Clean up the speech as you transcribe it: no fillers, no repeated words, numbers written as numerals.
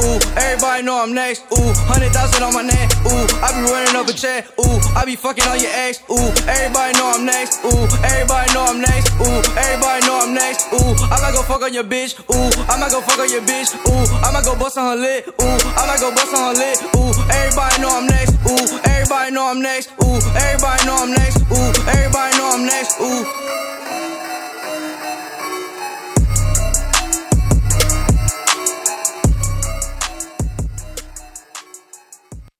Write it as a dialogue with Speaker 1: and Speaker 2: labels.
Speaker 1: ooh, everybody know I'm next, ooh, 100,000 on my neck, ooh, I be running up a check, ooh, I be fucking on your ex, ooh, everybody know I'm next, ooh, everybody know I'm next, ooh, everybody know I'm next, ooh, I might go fuck on your bitch, ooh, I might go fuck on your bitch, ooh, I might go bust on her lip, ooh, I might go bust on her lip, ooh, everybody know I'm next, ooh, everybody know I'm next, ooh, everybody know I'm next, ooh, everybody know I'm next, ooh.